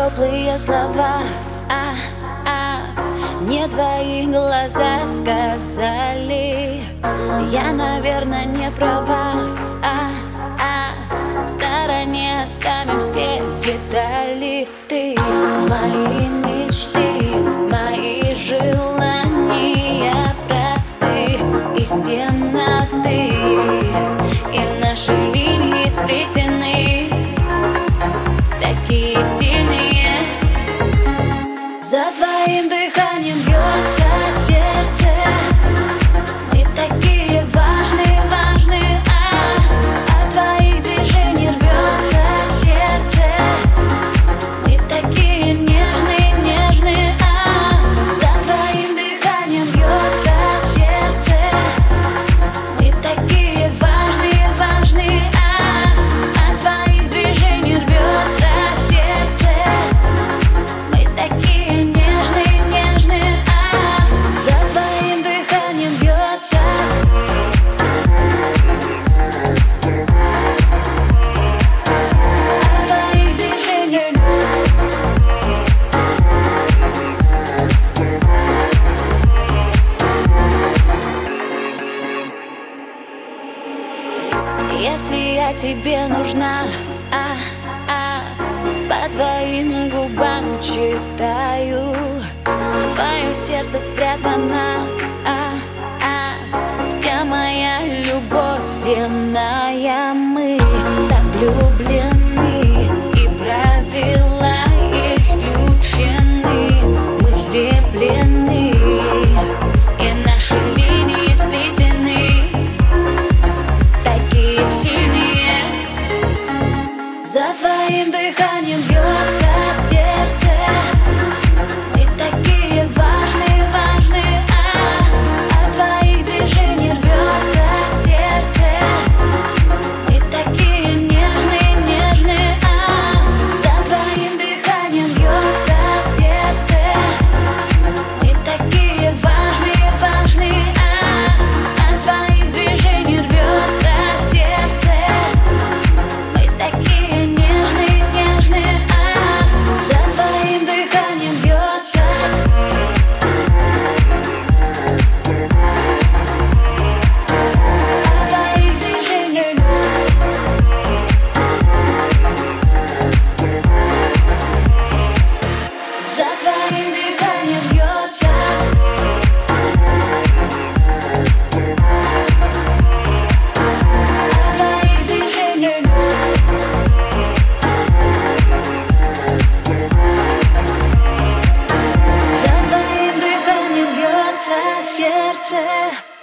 теплые слова, мне твои глаза сказали. Я, наверное, не права, в стороне оставим все детали. Ты в мои мечты, мои желания просты из темноты, и наши линии сплетены, такие сильные. За твоим дыханием бьется сердце, мы такие важные, важные, от твоих движений рвется сердце, мы такие нежные, нежные, за твоим дыханием бьется сердце, мы такие важные, важные, от твоих движений рвется сердце, мы такие нежные, нежные, за твоим дыханием бьется. Если я тебе нужна, по твоим губам читаю, в твоем сердце спрятана вся моя любовь земная. Мы так влюблены, и правила исключены, мы слеплены, и наши линии сплетены, такие сильные. За твоим дыханием бьется сердце, мы такие важные, важные, от твоих движений рвется сердце, мы такие нежные, нежные, за твоим дыханием бьется сердце, мы такие важные, важные, от твоих движений рвется сердце, мы такие нежные, нежные, за твоим дыханием бьется. От твоих движений, за твоим дыханием бьется. От твоих движений, за твоим дыханием бьется сердце.